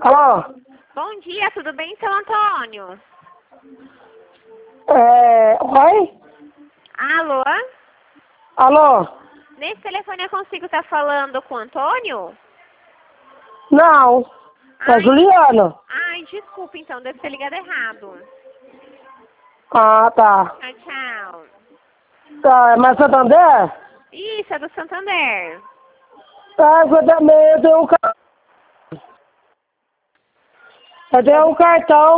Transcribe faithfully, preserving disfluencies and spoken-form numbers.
Alô? Bom dia, tudo bem, seu Antônio? É... Oi? Alô? Alô? Nesse telefone eu consigo estar falando com o Antônio? Não. É Ai, Juliana. ai, desculpa então, deve ter ligado errado. Ah, tá. Tchau, tchau. Tá, mas Santander? Isso, é do Santander. Ah, eu também, eu tenho um cartão. Eu tenho um cartão